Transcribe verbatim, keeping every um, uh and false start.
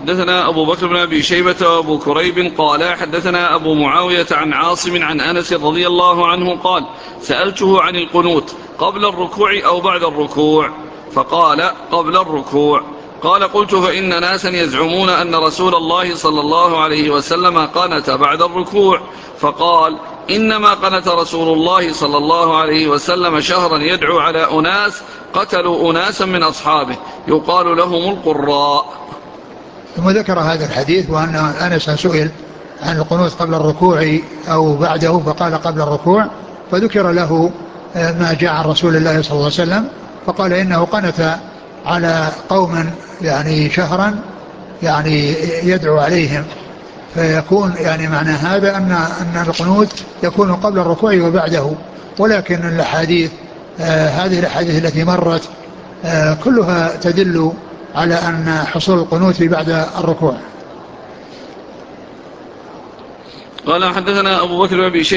حدثنا أبو بكر بن أبي شيبة وأبو كريب قال حدثنا أبو معاوية عن عاصم عن أنس رضي الله عنه قال سألته عن القنوت قبل الركوع أو بعد الركوع فقال قبل الركوع. قال قلت فإن ناسا يزعمون أن رسول الله صلى الله عليه وسلم قنت بعد الركوع فقال إنما قنت رسول الله صلى الله عليه وسلم شهرا يدعو على أناس قتلوا أناسا من أصحابه يقال لهم القراء. ثم ذكر هذا الحديث وأن أنس سئل عن القنوت قبل الركوع أو بعده فقال قبل الركوع، فذكر له ما جاء عن رسول الله صلى الله عليه وسلم فقال إنه قنت على قوم يعني شهرا يعني يدعو عليهم، فيكون يعني معنى هذا أن أن القنوت يكون قبل الركوع وبعده. ولكن الأحاديث آه هذه الأحاديث التي مرت آه كلها تدل على أن حصول القنوت بعد الركوع. قال حدثنا أبو بكر بن أبي شيبة